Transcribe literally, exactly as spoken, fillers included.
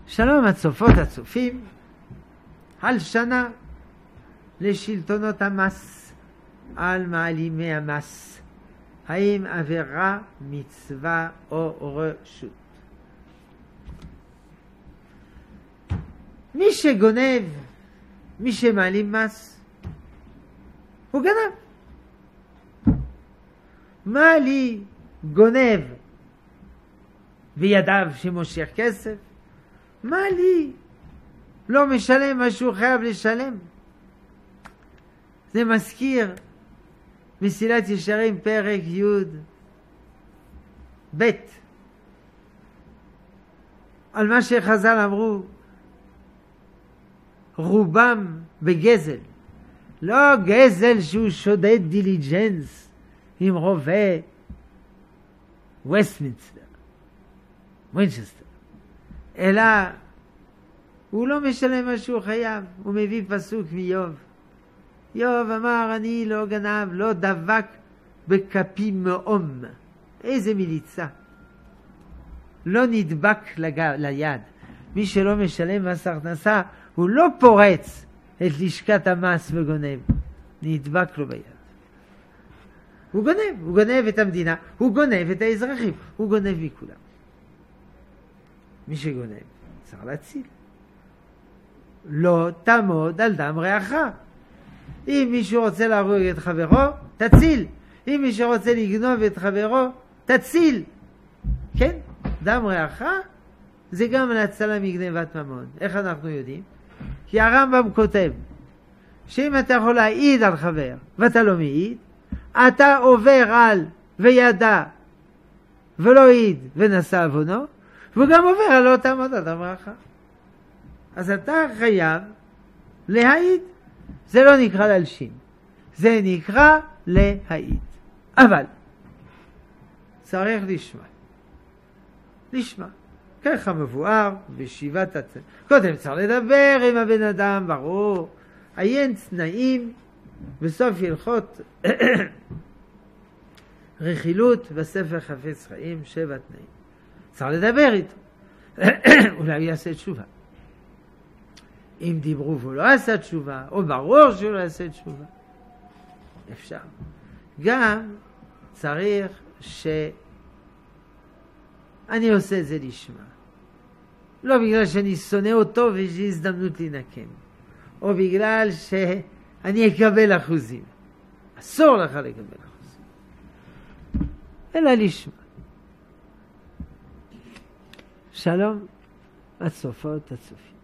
שלום הצופות הצופים, הלשנה לשלטונות המס על מעלימי המס. האם עבירה, מצווה או רשות? מי שגונב, מי שמעלים מס, הוא גנב. מה לי גונב בידיו שמושך כסף? מה לי לא משלם מה שהוא חייב לשלם? זה מזכיר מסילת ישרים פרק י' ב' על מה שחז"ל אמרו, רובם בגזל, לא גזל שהוא שודד דיליג'נס עם רובה וסטמינסטר, וינצ'סטר, אלא הוא לא משלם מה שהוא חייב. הוא מביא פסוק מיוב. יוב אמר, אני לא גנב, לא דבק בכפי מאום. איזה מליצה. לא נדבק לג... ליד. מי שלא משלם מס הכנסה, הוא לא פורץ את לשכת המס וגונב. נדבק לו ביד. הוא גונב, הוא גונב את המדינה, הוא גונב את האזרחים, הוא גונב מכולם. מי שגונב צריך להציל. לא תעמוד על דם רעך. אם מישהו רוצה להרוג את חברו, תציל. אם מישהו רוצה לגנוב את חברו, תציל. כן? דם רעך זה גם להצלה מגנבת ממון. איך אנחנו יודעים? כי הרמב"ם כותב שאם אתה יכול להעיד על חבר ואתה לא מעיד, אתה עובר על וידע ולא העיד ונשא עוונו, והוא גם עובר על לא תעמוד על דם רעך. אז אתה חייב להעיד. זה לא נקרא להלשין, זה נקרא להעיד. אבל צריך לשמוע. לשמוע. ככה מבואר בשיבת הצד. קודם צריך לדבר עם הבן אדם, ברור. עיין תנאים בסוף הלכות רכילות בספר חפץ חיים, שבע תנאים. צריך לדבר איתו. אולי הוא יעשה תשובה. אם דיברו והוא לא עשה תשובה, או ברור שהוא לא עשה תשובה, אפשר. גם צריך שאני עושה את זה לשמה. לא בגלל שאני שונא אותו ויש לי הזדמנות לנקם, או בגלל שאני אקבל אחוזים. אסור לך לקבל אחוזים. אלא לשמה. שלום, הצופות, הצופים.